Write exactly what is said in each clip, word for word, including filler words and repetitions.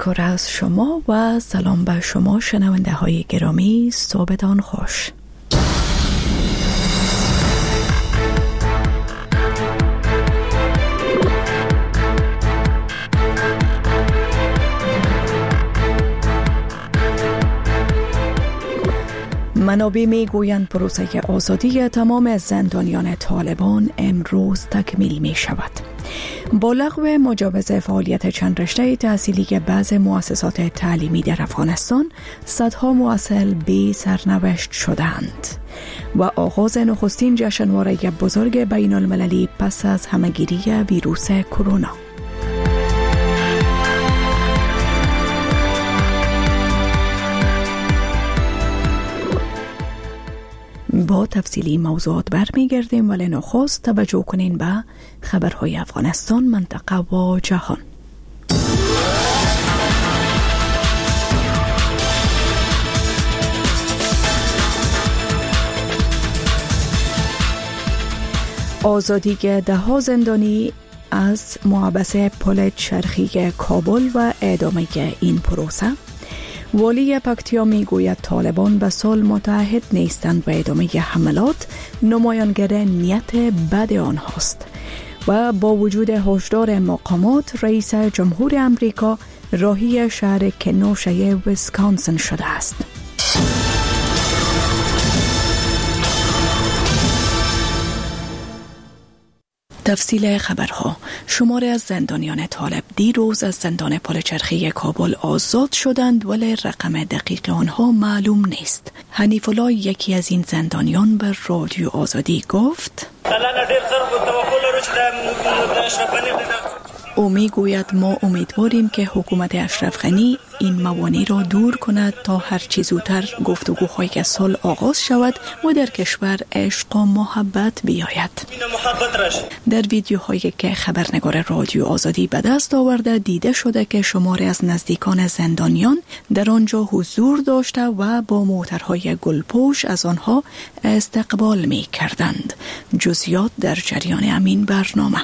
تشکر از شما و سلام به شما شنونده های گرامی. صبحتان خوش. منابع می گویند پروسه آزادی تمام زندانیان طالبان امروز تکمیل می شود. با لغو مجوز فعالیت چند رشته تحصیلی بعض مؤسسات تعلیمی در افغانستان، صدها مواصل بی سرنوشت شدند و آغاز نخستین جشنواره بزرگ بین المللی پس از همهگیری ویروس کرونا. با تفصیلی موضوعات برمیگردیم، ولی نخست توجه کنین به خبرهای افغانستان، منطقه و جهان. آزادی ده ها زندانی از محبس پل چرخی کابل و ادامه این پروسه. والی پکتیا می گوید طالبان به صلح متعهد نیستند و ادامه حملات نمایانگر نیت بد آنهاست. و با وجود هشدار مقامات، رئیس جمهور امریکا راهی شهر کنوشه ویسکانسن شده است. تفصیل خبرها. شماری از زندانیان طالب دیروز از زندان پل چرخی کابل آزاد شدند، ولی رقم دقیق آنها معلوم نیست. حنیف الله، یکی از این زندانیان، به رادیو آزادی گفت: او می گوید ما امیدواریم که حکومت اشرف غنی این موانع را دور کند تا هر چه زودتر گفتگوهای صلح آغاز شود و در کشور عشق و محبت بیاید. در ویدیوهایی که خبرنگار رادیو آزادی به دست آورده دیده شده که شماری از نزدیکان زندانیان در آنجا حضور داشته و با موترهای گلپوش از آنها استقبال می کردند. جزئیات در جریان همین برنامه.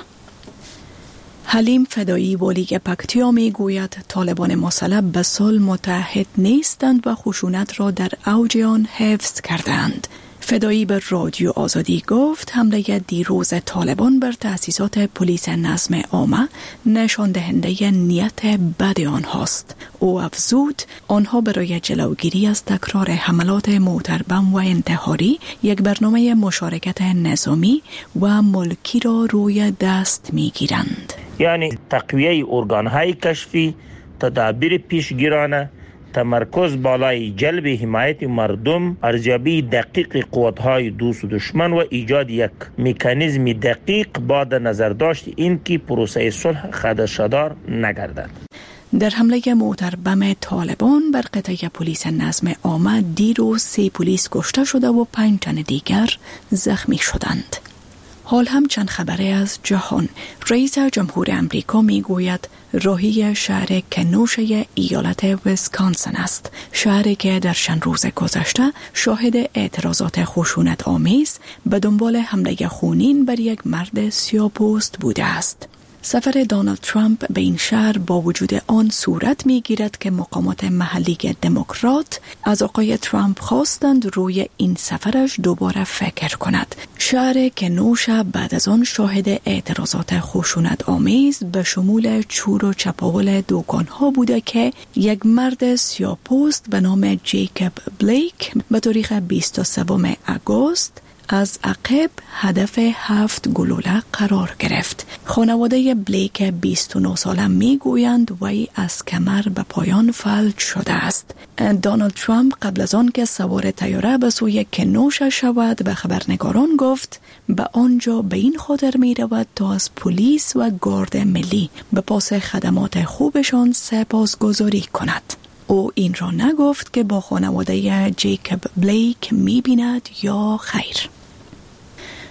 حلیم فدایی، والی پکتیا، می گوید طالبان مسلح به صلح متعهد نیستند و خشونت را در اوج آن حفظ کردند. فدایی به رادیو آزادی گفت حمله دیروز طالبان بر تأسیسات پلیس نظم عامه نشان دهنده نیت بد آنهاست. او افزود آنها برای جلوگیری از تکرار حملات موتربم و انتحاری یک برنامه مشارکت نظامی و ملکی را روی دست می گیرند. یعنی تقویه ارگانهای کشفی، تدابیر پیشگیرانه، تمرکز بالای جلب حمایت مردم، ارزیابی دقیق قوت‌های دوست و دشمن و ایجاد یک مکانیزم دقیق با نظر داشت این که پروسه صلح خدشه‌دار نگردد. در حمله موتربم طالبان بر قطعه پلیس نظم عامه دیروز سه پلیس کشته شده و پنج تن دیگر زخمی شدند. حال هم چند خبره از جهان. رئیس جمهور امریکا می گوید راهی شهر کنوشه ایالت ویسکانسن است. شهری که در چند روز گذشته شاهد اعتراضات خشونت آمیز به دنبال حمله خونین بر یک مرد سیاه‌پوست بوده است. سفر دونالد ترامپ به این شهر با وجود آن صورت می گیرد که مقامات محلی دموکرات از آقای ترامپ خواستند روی این سفرش دوباره فکر کند. شهر کنوشه بعد از آن شاهد اعتراضات خشونت آمیز به شمول چور و چپاول دکان‌ها بوده که یک مرد سیاه‌پوست به نام جیکوب بلیک به تاریخ بیست و سوم آگوست از عقب هدف هفت گلوله قرار گرفت. خانواده بلیک بیست و نه ساله می گویند وی از کمر به پایان فلج شده است. دونالد ترامپ قبل از آن که سوار طیاره به سوی کنوشه شود به خبرنگاران گفت به آنجا به این خاطر می رود تا از پلیس و گارد ملی به پاس خدمات خوبشان سپاسگزاری کند. او این را نگفت که با خانواده جیکوب بلیک می بیند یا خیر.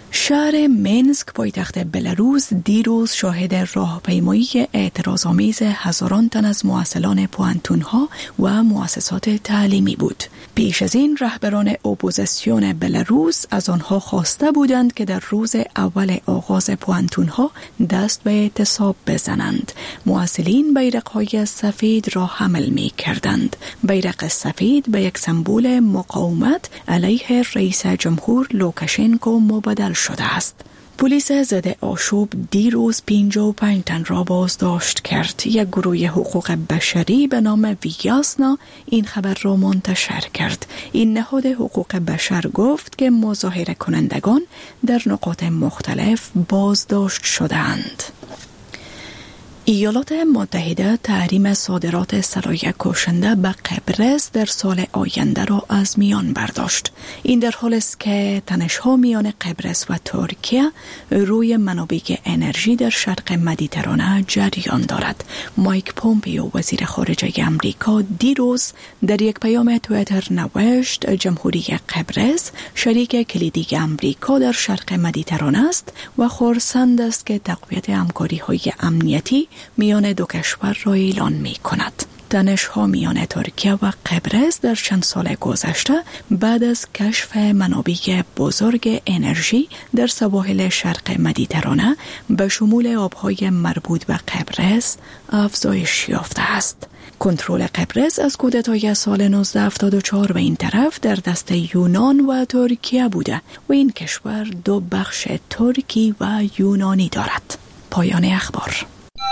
شهر مینسک پایتخت بلاروس دیروز شاهد راهپیمایی اعتراض‌آمیز هزاران تن از معسلان پوانتون‌ها و مؤسسات تعلیمی بود. پیش از این رهبران اپوزیسیون بلاروس از آنها خواسته بودند که در روز اول آغاز پوانتون‌ها دست به اعتصاب بزنند. معسلین بیرق‌های سفید را حمل می‌کردند. بیرق سفید به یک سمبل مقاومت علیه رئیس جمهور لوکاشنکو مبادل شده است. پلیس ضد آشوب دیروز پنجاه و پنج تن را بازداشت کرد. یک گروه حقوق بشری به نام ویاسنا این خبر را منتشر کرد. این نهاد حقوق بشر گفت که مظاهره کنندگان در نقاط مختلف بازداشت شدند. ایالات متحده تحریم صادرات سلاح کشنده به قبرس در سال آینده را از میان برداشت. این در حالی است که تنش‌ها میان قبرس و ترکیه روی منابع انرژی در شرق مدیترانه جریان دارد. مایک پومپیو وزیر خارجه آمریکا دیروز در یک پیام توییتر نوشت جمهوری قبرس شریک کلیدی آمریکا در شرق مدیترانه است و خرسند است که تقویت همکاری‌های امنیتی میان دو کشور را اعلان می کند. تنش‌ها میان ترکیه و قبرس در چند سال گذشته بعد از کشف منابع بزرگ انرژی در سواحل شرق مدیترانه به شمول آبهای مربوط به قبرس افزایش یافته است. کنترل قبرس از کودتای سال نوزده هفتاد و چهار به این طرف در دست یونان و ترکیه بوده و این کشور دو بخش ترکی و یونانی دارد. پایان اخبار.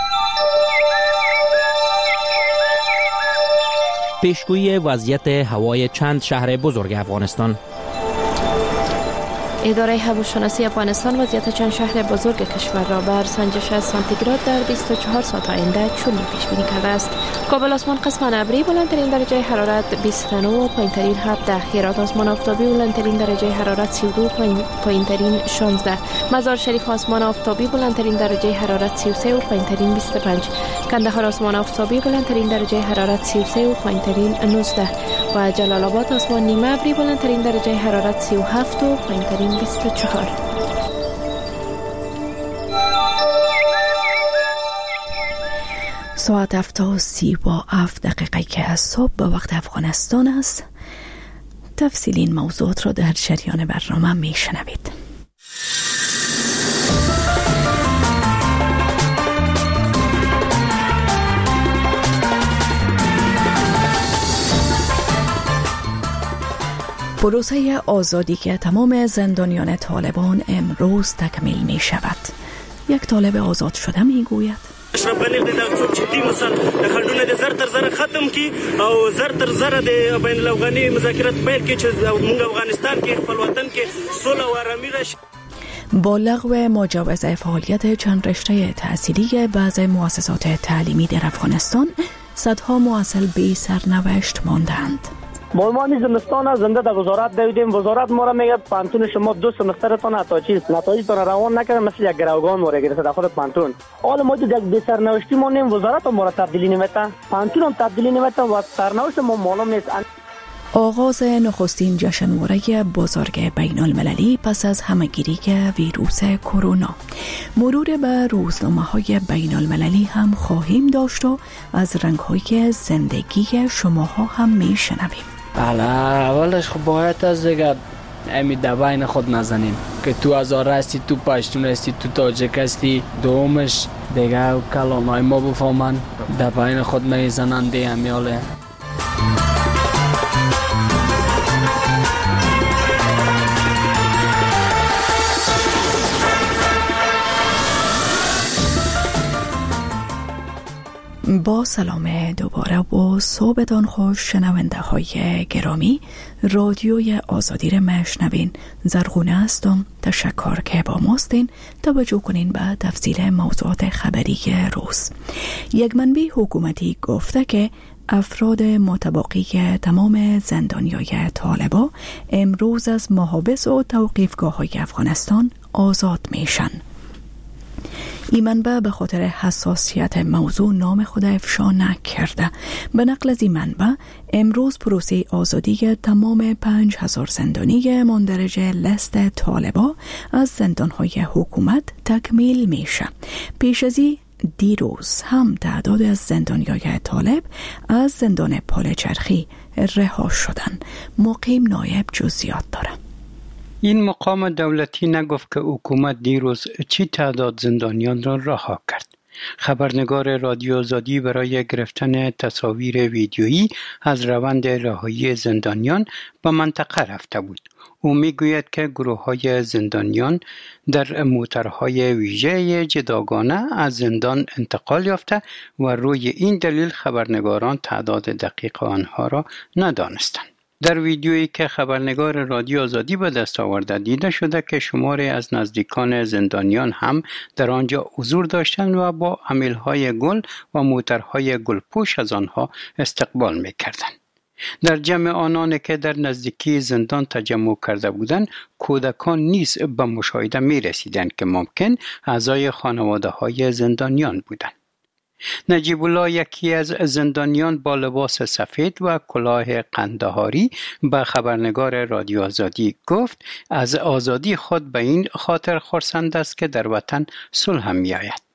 پیشگویی وضعیت هوای چند شهر بزرگ افغانستان. اداره هواشناسی افغانستان وضعیت چند شهر بزرگ کشور را بر سنجش سانتیگراد در بیست و چهار ساعت آینده چنین پیش بینی کرده است: کابل آسمان قسماً ابری، بلندترین درجه حرارت بیست و نه، پایینترین هفده. هرات آسمان آفتابی، بلندترین درجه حرارت سی و دو، پایینترین شانزده. مزار شریف آسمان آفتابی، بلندترین درجه حرارت سی و سه و پایینترین بیست و پنج. کندهار آسمان آفتابی، بلندترین درجه حرارت سی و سه و پایینترین نوزده. و جلال آباد آسمان نیمه ابری، بلندترین درجه حرارت سی و هفت و پایینترین بیست و چهار. ساعت هفت و سی و هفت دقیقه که از صبح به وقت افغانستان است. تفصیل این موضوعات را در جریان برنامه می شنوید. پروسه آزادی که تمام زندانیان طالبان امروز تکمیل می شود. یک طالب آزاد شده می گوید: اشرف غنی د څوک چې دی مثال د خلډونه د زر تر زر ختم کی او زر تر زر د بین الافغاني مذاکرات پیل کی چې موږ افغانستان کې خپل وطن کې صلح او آرامي راشي. با لغو مجوز فعالیت چند رشته تحصیلی بعض مؤسسات تعلیمی در افغانستان، صدها معسل بی سرنوشت ماندند. ما ما زمستان زنده در وزارت دویدیم. وزارت ما را میگه پانتون شما دو سمسترتون حتی چیز نتایجتون روان نکرده، مثل یک گروگان ما را گرفته در خود پانتون. حالا ما یک بی سرنوشتی مانیم، وزارت ما را تبدیلی نمیته، پانتون هم تبدیلی نمیته و سرنوشت ما معلوم نیست. آغاز نخستین جشنواره بزرگ بین المللی پس از همهگیری ویروس کرونا. مرور به روزنامه‌های بین المللی هم خواهیم داشت و از رنگ‌های زندگی شماها هم میشنویم. بله، اولش خب باید از دیگر امی دباین خود نزنیم که تو هزار هستی، تو پشتون هستی، تو تاجک هستی. دومش دیگر کلانای ما بفهمن دباین خود میزنن دی همیاله. با سلام دوباره و صبحتان خوش شنونده های گرامی. رادیوی آزادی را مشنوین. زرغونه هستم. تشکر که با ماستین. توجه کنین به تفصیل موضوعات خبری روز. یک منبع حکومتی گفته که افراد متبقی تمام زندانیای طالبا امروز از محابس و توقیفگاه های افغانستان آزاد میشن. این منبع به خاطر حساسیت موضوع نام خود افشا نکرده. به نقل از این منبع امروز پروسه آزادی تمام پنج هزار زندانی مندرج لست طالبا از زندانهای حکومت تکمیل میشه. پیش از این دیروز هم تعداد از زندانیای طالب از زندان پالچرخی رها شدن. مقیم نایب جزئیات داره. این مقام دولتی نگفت که حکومت دیروز چی تعداد زندانیان را رها کرد. خبرنگار رادیو آزادی برای گرفتن تصاویر ویدیویی از روند رهایی زندانیان به منطقه رفته بود. او میگوید که گروه‌های زندانیان در موترهای ویژه جداگانه از زندان انتقال یافته و روی این دلیل خبرنگاران تعداد دقیق آنها را ندانستند. در ویدیویی که خبرنگار رادیو آزادی به دست آورده دیده شده که شماری از نزدیکان زندانیان هم در آنجا حضور داشتند و با حملهای گل و موترهای گلپوش از آنها استقبال می‌کردند. در جمع آنان که در نزدیکی زندان تجمع کرده بودند، کودکان نیز به مشاهده می رسیدند که ممکن اعضای خانواده های زندانیان بودند. نجیب الله، یکی از زندانیان با لباس سفید و کلاه قندهاری، به خبرنگار رادیو آزادی گفت از آزادی خود به این خاطر خرسند است که در وطن صلح می آید.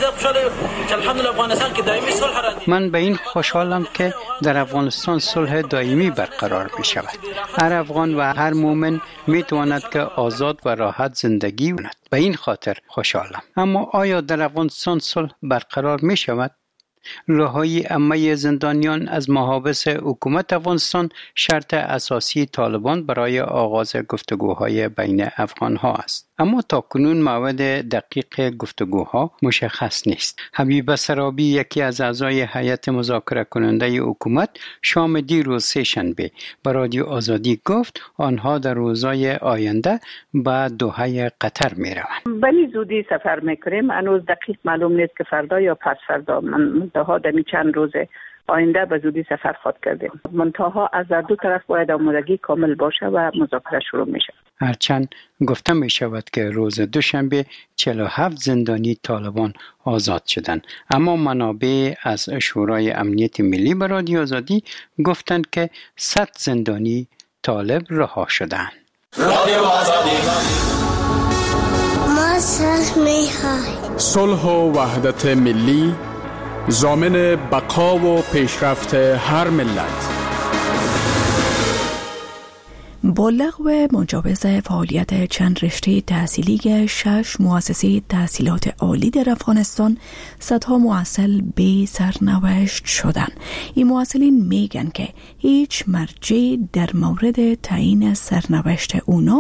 من به این خوشحالم که در افغانستان صلح دائمی برقرار می شود. هر افغان و هر مومن می تواند که آزاد و راحت زندگی کند. به این خاطر خوشحالم. اما آیا در افغانستان صلح برقرار می شود؟ رهایی عمه زندانیان از محابس حکومت افغانستان شرط اساسی طالبان برای آغاز گفتگوهای بین افغانها است. اما تاکنون موعد دقیق گفتگوها مشخص نیست. حبیب سرابی، یکی از اعضای هیئت مذاکره کننده حکومت، شام دیروز سه شنبه به رادیو آزادی گفت آنها در روزهای آینده به دوحه قطر می روند. بلی زودی سفر میکنیم. هنوز دقیق معلوم نیست که فردا یا پس فردا. من تا دمی چند روز آینده به زودی سفر خود کردیم. منتها از در دو طرف باید آمادگی کامل باشه و مذاکره شروع میشه. هرچند گفته می شود که روز دوشنبه چهل و هفت زندانی طالبان آزاد شدند، اما منابع از شورای امنیت ملی به رادیو آزادی گفتند که صد زندانی طالب رها شدند. رادیو آزادی ما صلح می‌خواهیم. صلح و وحدت ملی ضامن بقا و پیشرفت هر ملت. با لغو مجوز فعالیت چند رشته تحصیلی شش مؤسسه تحصیلات عالی در افغانستان، صدها معسل بی سرنوشت شدن. این معسلین میگن که هیچ مرجع در مورد تعیین سرنوشت اونا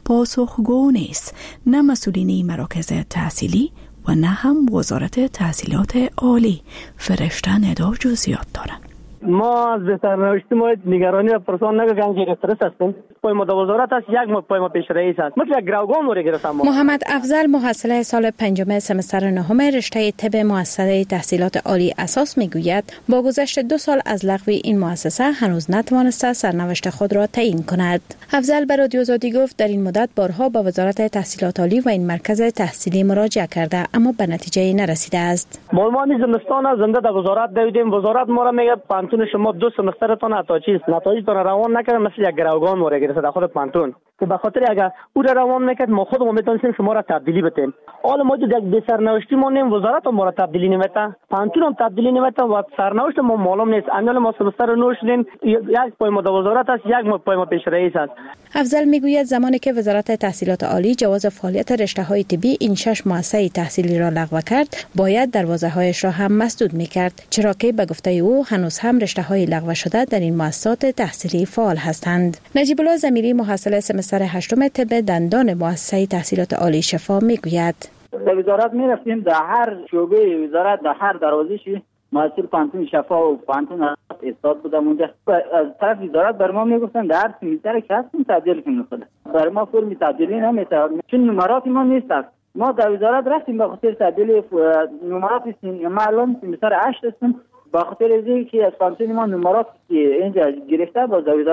پاسخگو نیست، نه مسئولین مراکز تحصیلی و نه هم وزارت تحصیلات عالی. فرشته ندا جزئیات دارن. ما از سرنوشت ما نگرانی و پرسان نگم که استرس هستیم. پای ما وزارت است، یک ما پای ما پیش رئیس است. مثل یک گروگان موری گرفتم. محمد افضل، محصل سال پنجم سمستر نهم رشته طب مؤسسه تحصیلات عالی اساس، میگوید با گذشت دو سال از لغو این مؤسسه هنوز نتوانسته سرنوشت خود را تعیین کند. افضل به رادیو آزادی گفت در این مدت بارها با وزارت تحصیلات عالی و این مرکز تحصیلی مراجعه کرده اما به نتیجه نرسیده است. ما ما زمستان زنده در وزارت دویدیم. وزارت ما را میگه پانتون شما دو سمسترتون عطا چیز نتایجتون روان نکرد، مثل یک گروگان موری گرفت در خود پانتون. که به خاطر اگر او را روان نکرد ما خودمون میتونستیم شما را تبدیلی بدیم. حالا ما جو یک به سرنوشتی مونیم، وزارت ما را تبدیلی نمیته، پانتون هم تبدیلی نمیته و سرنوشت ما معلوم نیست. امیال ما سمستر نو شدیم، یک پای ما در وزارت است، یک ما پای ما پیش رئیس است. افضل میگوید زمانی که وزارت تحصیلات عالی جواز فعالیت رشته‌های طبی این شش مؤسسه تحصیلی را لغو کرد، باید دروازه‌هایش را هم مسدود می‌کرد، چرا که به گفته او هنوز هم رشته‌های لغو شده در این مؤسسات تحصیلی فعال هستند. نجیب الله ضمیری، محصل سمستر هشتم طب دندان مؤسسه تحصیلات عالی شفا، میگوید در وزارت میرفتیم، در هر شعبه وزارت در هر دروازه‌ای محصل پانتون شفا و پانتون استاد بودم اونجا. از طرف وزارت بر ما میگفتن در هر سمیتر که هستیم تبدیل کنیم. خدا بر ما فرمی تبدیلی نمیشه چون نمرات ما نیست. ما در وزارت رفتیم به خاطر تبدیل نمرات هستیم. ما الان سمیتر هشت هستیم به خاطر اینکه از پانتون ما نمرات اینجا گرفته با وزارت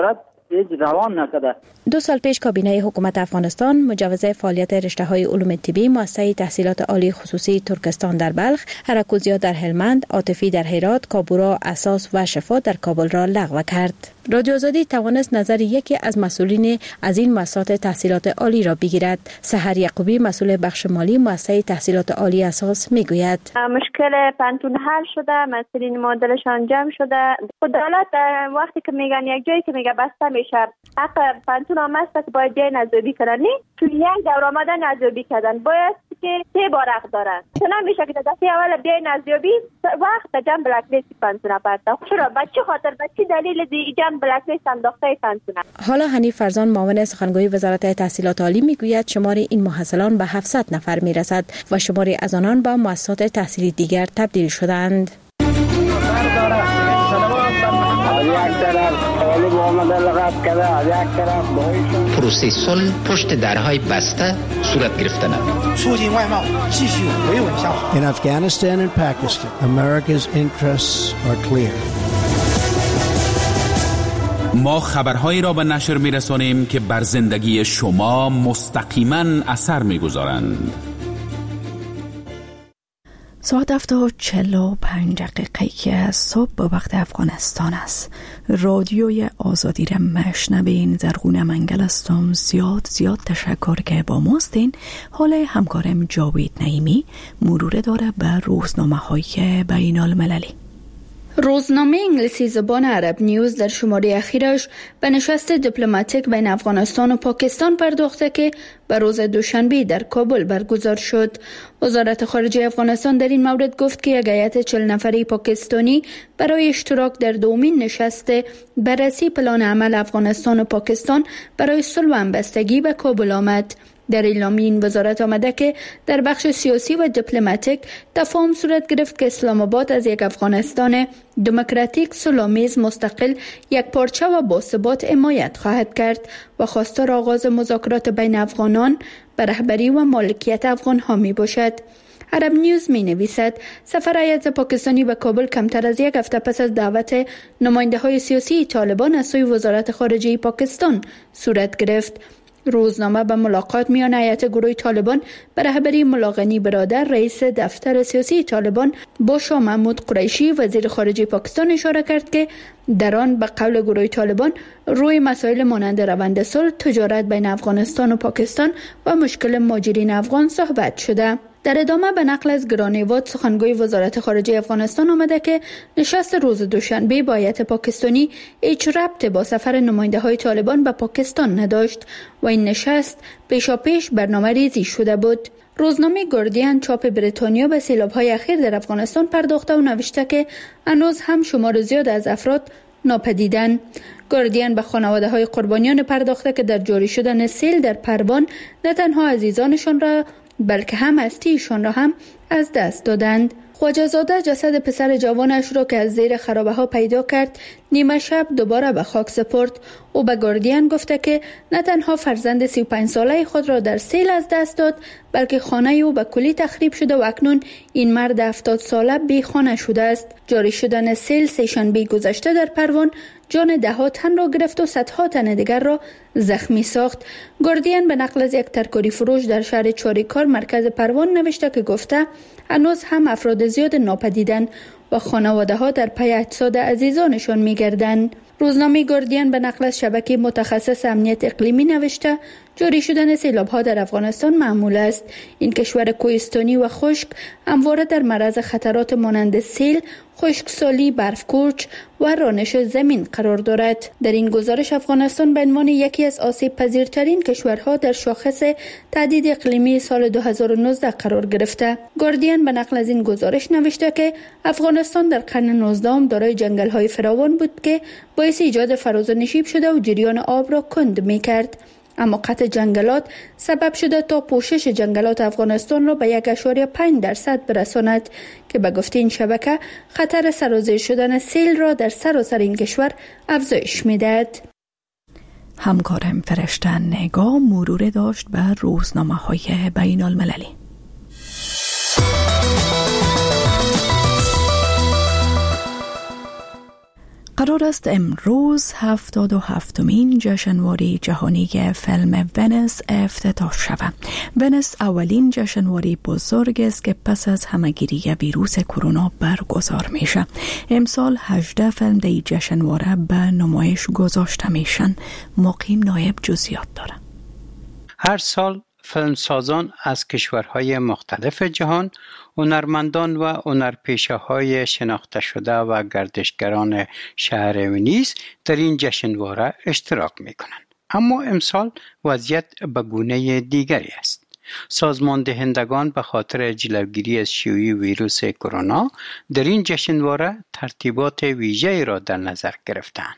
هیچ روان نکده. دو سال پیش کابینه حکومت افغانستان مجوز فعالیت رشته‌های علوم طبی مؤسسه تحصیلات عالی خصوصی ترکستان در بلخ، حرکوزیا در هلمند، عاطفی در هرات، کابورا، اساس و شفا در کابل را لغو کرد. رادیو آزادی توانست نظر یکی از مسئولین از این مؤسسات تحصیلات عالی را بگیرد. سحر یعقوبی مسئول بخش مالی مؤسسه تحصیلات عالی اساس میگوید مشکل پانتون حل شده، مسئولین معادلشان جمع شده. دولت وقتی که میگن یک جایی که میگه بسته میشه حق پانتون هم است که باید جای نزدیکی کنن، تو یک دور آمدن نزدیکی کردن باید که سه بار حق دارن. چون میشه که دفعه اول بیای نزدیکی وقت جمع بلک لیست پانتون پرتا. چرا بچه خاطر بچه دلیل دی جمع بلک لیست انداخته پانتون. حالا حنیف فرزان معاون سخنگوی وزارت تحصیلات عالی میگوید شمار این محصلان به هفتصد نفر میرسد و شماری از آنان به مؤسسات تحصیلی دیگر تبدیل شدند. پروسه صلح پشت درهای بسته صورت گرفتن. In Afghanistan and Pakistan, America's interests are clear. ما خبرهایی را به نشر می‌رسانیم که بر زندگی شما مستقیما اثر می‌گذارند. ساعت هفت و چهل و پنج دقیقه که صبح به وقت افغانستان است. رادیوی آزادی را مشنوین. زرغونه منگل هستم. زیاد زیاد تشکر که با ماستین. حال همکارم جاوید نعیمی مرور داره به روزنامه های بین المللی. روزنامه انگلیسی زبان عرب نیوز در شماره اخیرش به نشست دیپلماتیک بین افغانستان و پاکستان پرداخته که به روز دوشنبه در کابل برگزار شد. وزارت خارجه افغانستان در این مورد گفت که یک هیئت چهل نفری پاکستانی برای اشتراک در دومین نشست بررسی پلان عمل افغانستان و پاکستان برای صلح و همبستگی به کابل آمد. در اعلامیه این وزارت آمده که در بخش سیاسی و دیپلماتیک تفاهم صورت گرفت که اسلام آباد از یک افغانستان دموکراتیک، صلح‌آمیز، مستقل، یک پارچه و باثبات حمایت خواهد کرد و خواستار آغاز مذاکرات بین افغانان به رهبری و مالکیت افغان ها می باشد. عرب نیوز می نویسد سفر هیئت پاکستانی به کابل کمتر از یک هفته پس از دعوت نماینده های سیاسی طالبان از سوی وزارت خارجه پاکستان صورت گرفت. روزنامه به ملاقات میان هیئت گروه طالبان به رهبری ملاغنی برادر رئیس دفتر سیاسی طالبان با شاه محمود قریشی وزیر خارجه پاکستان اشاره کرد که در آن به قول گروه طالبان روی مسائل مانند روند صلح، تجارت بین افغانستان و پاکستان و مشکل مهاجرین افغان صحبت شده. در ادامه به نقل از گرانیواد سخنگوی وزارت خارجه افغانستان آمده که نشست روز دوشنبه با هیئت پاکستانی هیچ ربطی با سفر نماینده های طالبان به پاکستان نداشت و این نشست پیشاپیش برنامه ریزی شده بود. روزنامه گاردین چاپ بریتانیا به سیلاب‌های اخیر در افغانستان پرداخته و نوشته که هنوز هم شمار زیاد از افراد ناپدیدن. گاردین به خانواده های قربانیان پرداخته که در جاری شدن سیل در پروان نه تنها عزیزانشان را بلکه هم هستیشان را هم از دست دادند. خواجه‌زاده جسد پسر جوانش را که از زیر خرابه ها پیدا کرد نیمه شب دوباره به خاک سپرد. او به گاردین گفته که نه تنها فرزند سی و پنج ساله خود را در سیل از دست داد بلکه خانه او به کلی تخریب شده و اکنون این مرد هفتاد ساله بی خانه شده است. جاری شدن سیل سه‌شنبه گذشته در پروان جان ده ها تن را گرفت و صدها تن دیگر را زخمی ساخت. گاردین به نقل از یک ترکاری فروش در شهر چاریکار مرکز پروان نوشته که گفته هنوز هم افراد زیاد ناپدیدن و خانواده ها در پی اجساد عزیزانشان می‌گردند. روزنامه گاردین به نقل از شبکه متخصص امنیت اقلیمی نوشته جاری شدن سیلاب‌ها در افغانستان معمول است. این کشور کوهستانی و خشک همواره در معرض خطرات مانند سیل، خشکسالی، برفکوچ و رانش زمین قرار دارد. در این گزارش افغانستان به عنوان یکی از آسیب پذیرترین کشورها در شاخص تهدید اقلیمی سال دو هزار و نوزده قرار گرفته. گاردین به نقل از این گزارش نوشته که افغانستان در قرن نوزدهم دارای جنگل‌های فراوان بود که باعث ایجاد فراز و نشیب شده و جریان آب را کند می‌کرد. اما قطع جنگلات سبب شده تا پوشش جنگلات افغانستان را به یک اشاری پنج درصد برساند که به گفته این شبکه خطر سرازیر شدن سیل را در سراسر این کشور افزایش می‌دهد. همکارم فرشته نگاه مرور داشت به روزنامه های بین المللی. قرار است امروز هفتاد و هفتمین جشنواره جهانی فیلم ونیس افتتاح شود. ونیس اولین جشنواره بزرگ است که پس از همهگیری ویروس کرونا برگزار میشه. امسال هجده فیلم در جشنواره به نمایش گذاشته میشن. مقیم نایب جزئیات داره. هر سال فیلمسازان از کشورهای مختلف جهان، هنرمندان و هنرپیشه‌های شناخته شده و گردشگران شهر ونیز در این جشنواره اشتراک می‌کنند. اما امسال وضعیت به گونه دیگری است. سازمان دهندگان به خاطر جلوگیری از شیوع ویروس کرونا در این جشنواره ترتیبات ویژه‌ای را در نظر گرفتند.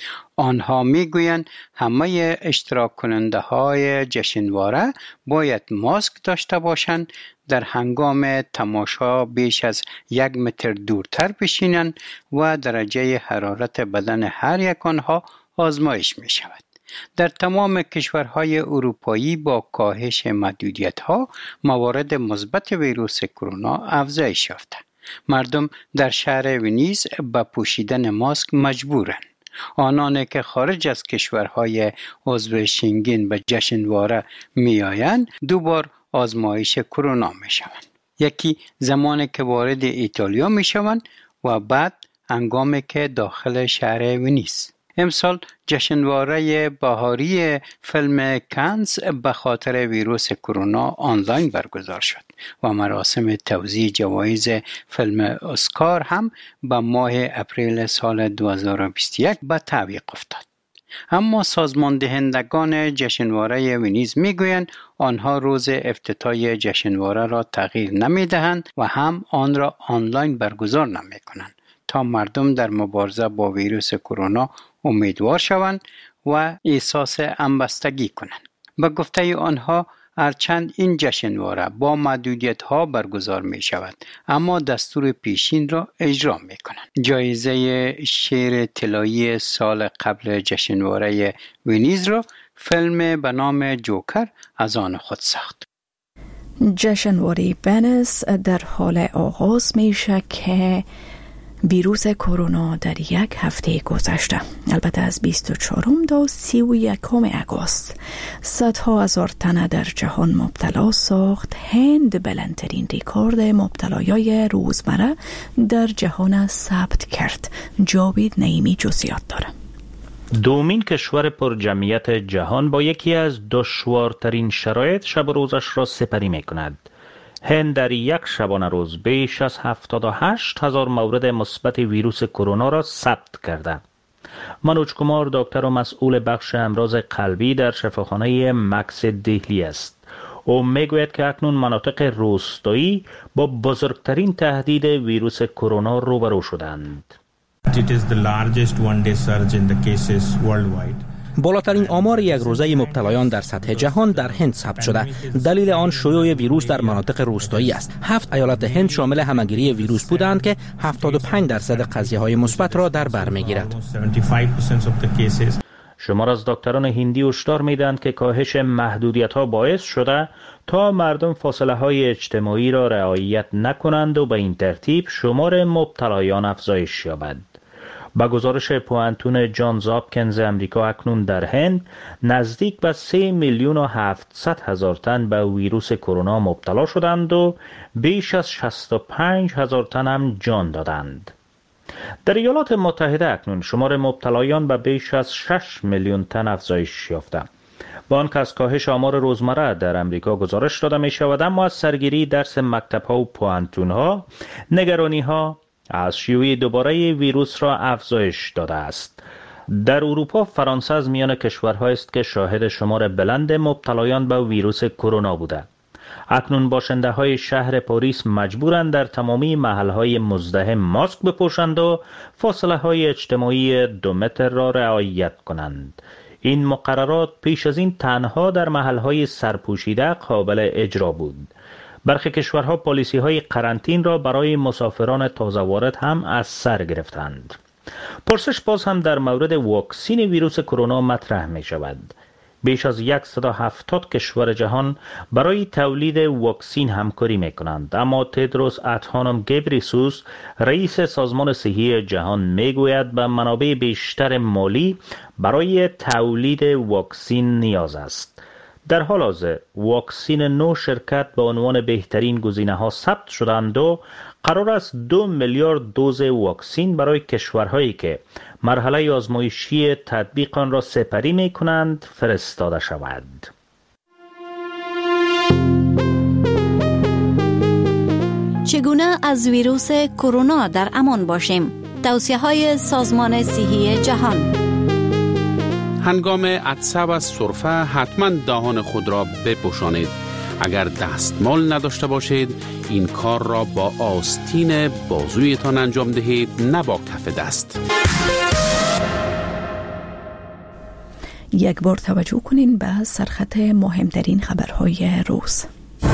آنها میگویند همه اشتراک کننده های جشنواره باید ماسک داشته باشند، در هنگام تماشا بیش از یک متر دورتر بشینند و درجه حرارت بدن هر یک آنها آزمایش می شود. در تمام کشورهای اروپایی با کاهش محدودیت‌ها موارد مثبت ویروس کرونا افزایش یافته. مردم در شهر ونیز به پوشیدن ماسک مجبورند. آنانی که خارج از کشورهای عضو شنگن به جشنواره می آیند دو بار آزمایش کرونا می شوند. یکی زمانی که وارد ایتالیا می شوند و بعد هنگامی که داخل شهر ونیز. امسال جشنواره بهاری فیلم کانز به خاطر ویروس کرونا آنلاین برگزار شد و مراسم توزیع جوایز فیلم اسکار هم به ماه اپریل سال دو هزار و بیست و یک به تعویق افتاد. اما سازمان دهندگان جشنواره ونیز میگویند آنها روز افتتاح جشنواره را تغییر نمیدهند و هم آن را آنلاین برگزار نمیکنند تا مردم در مبارزه با ویروس کرونا امیدوار شوند و احساس همبستگی کنند. به گفته آنها هرچند این جشنواره با محدودیت‌ها برگزار می شود اما دستور پیشین را اجرا می کنند. جایزه شیر طلایی سال قبل جشنواره ونیز را فیلم به نام جوکر از آن خود ساخت. جشنواره ونیز در حال آغاز میشه که ویروس کرونا در یک هفته گذشته، البته از بیست و چهارم تا سی و یکم آگوست، صدها هزار تن در جهان مبتلا ساخت. هند بلندترین رکورد مبتلایای روزمره در جهان ثبت کرد. جاوید نعیمی جزئیات داره. دومین کشور پر جمعیت جهان با یکی از دشوارترین شرایط شب و روزش را سپری می کند. هند در یک شبانه روز بیش از هفتاد و هشت هزار مورد مثبت ویروس کرونا را ثبت کرده. منوج کمار دکتر و مسئول بخش امراض قلبی در شفاخانه مکس دهلی است. او میگوید که اکنون مناطق روستایی با بزرگترین تهدید ویروس کرونا روبرو شدند. It is the largest one-day surge in the cases worldwide. بالاترین آمار یک روزه مبتلایان در سطح جهان در هند ثبت شده. دلیل آن شیوع ویروس در مناطق روستایی است. هفت ایالت هند شامل همهگیری ویروس بودند که هفتاد و پنج درصد قضیه های مثبت را در بر میگیرد. شمار از دکتران هندی هشدار میدهند که کاهش محدودیت ها باعث شده تا مردم فاصله های اجتماعی را رعایت نکنند و به این ترتیب شمار مبتلایان افزایش یابد. با گزارش پوانتون جانز هاپکینز امریکا اکنون در هند نزدیک به سه میلیون و هفتصد هزار تن به ویروس کرونا مبتلا شدند و بیش از شصت و پنج هزار تن هم جان دادند. در ایالات متحده اکنون شمار مبتلایان به بیش از شش میلیون تن افزایش یافته. با آنکه از کاهش آمار روزمره در امریکا گزارش داده می شود، اما از سرگیری درس مکتب ها و پوانتون ها نگرانی ها از شیوع دوباره ویروس را افزایش داده است. در اروپا فرانسه از میان کشورها است که شاهد شمار بلند مبتلایان به ویروس کرونا بوده. اکنون باشنده های شهر پاریس مجبورند در تمامی محل های مزدحم ماسک بپوشند و فاصله های اجتماعی دو متر را رعایت کنند. این مقررات پیش از این تنها در محل های سرپوشیده قابل اجرا بود. برخی کشورها پالیسی های قرنطین را برای مسافران تازه وارد هم از سر گرفتند. پرسش باز هم در مورد واکسین ویروس کرونا مطرح می شود. بیش از صد و هفتاد کشور جهان برای تولید واکسین همکاری میکنند، اما تدروس ادهانوم گبریسوس رئیس سازمان صحی جهان میگوید به منابع بیشتر مالی برای تولید واکسین نیاز است. در حال حاضر واکسین نو شرکت به عنوان بهترین گزینه‌ها ثبت شدند و قرار است دو میلیارد دوز واکسین برای کشورهایی که مرحله آزمایشی تطبیق آن را سپری می کنند فرستاده شود. چگونه از ویروس کرونا در امان باشیم؟ توصیه‌های سازمان صحی جهان. هنگام عطسه و سرفه حتما دهان خود را بپوشانید. اگر دستمال نداشته باشید این کار را با آستین بازویتان انجام دهید، نه با کف دست. یک بار توجه کنین به سرخط مهمترین خبرهای روز.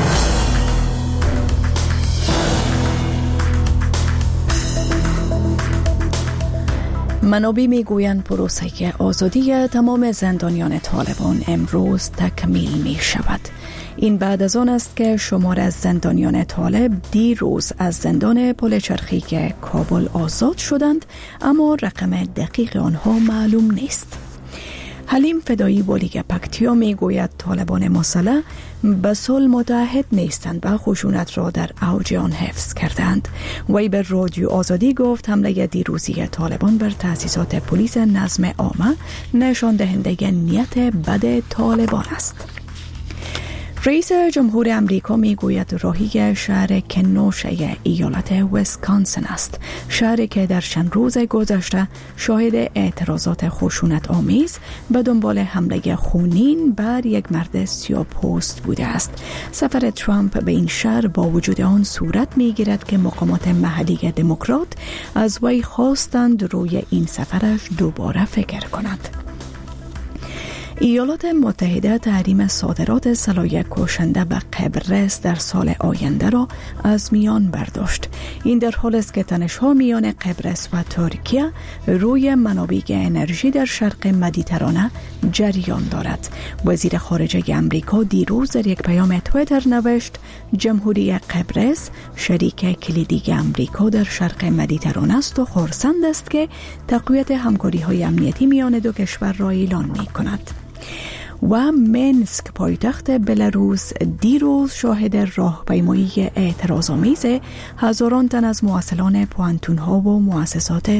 منابع میگویند پروسه آزادی تمام زندانیان طالبان امروز تکمیل می شود. این بعد از آن است که شمار از زندانیان طالب دیروز از زندان پل چرخی که کابل آزاد شدند، اما رقم دقیق آنها معلوم نیست. حلیم فدایی والی پکتیا میگوید طالبان مسلح به صلح متعهد نیستند و خشونت را در اوج آن حفظ کردند. وی به رادیو آزادی گفت حمله دیروزی طالبان بر تأسیسات پلیس نظم عامه نشان دهنده نیت بد طالبان است. رئیس جمهور امریکا میگوید راهی شهر کنوشه ایالت ویسکانسن است، شهری که در چند روز گذشته شاهد اعتراضات خشونت آمیز به دنبال حمله خونین بر یک مرد سیاه‌پوست بوده است. سفر ترامپ به این شهر با وجود آن صورت میگیرد که مقامات محلی دموکرات از وی خواستند روی این سفرش دوباره فکر کند. ایالات متحده تحریم صادرات سلاح کشنده به قبرس در سال آینده را از میان برداشت. این در حالی است که تنش‌ها میان قبرس و ترکیه روی منابع انرژی در شرق مدیترانه جریان دارد. وزیر خارجه امریکا دیروز در یک پیام توییتر نوشت جمهوری قبرس شریک کلیدی امریکا در شرق مدیترانه است و خرسند است که تقویت همکاری‌های امنیتی میان دو کشور را اعلان می‌کند. و منسک پایتخت بلاروس دیروز شاهد راهپیمایی اعتراض‌آمیز هزاران تن از مواصلان پوانتون‌ها و مؤسسات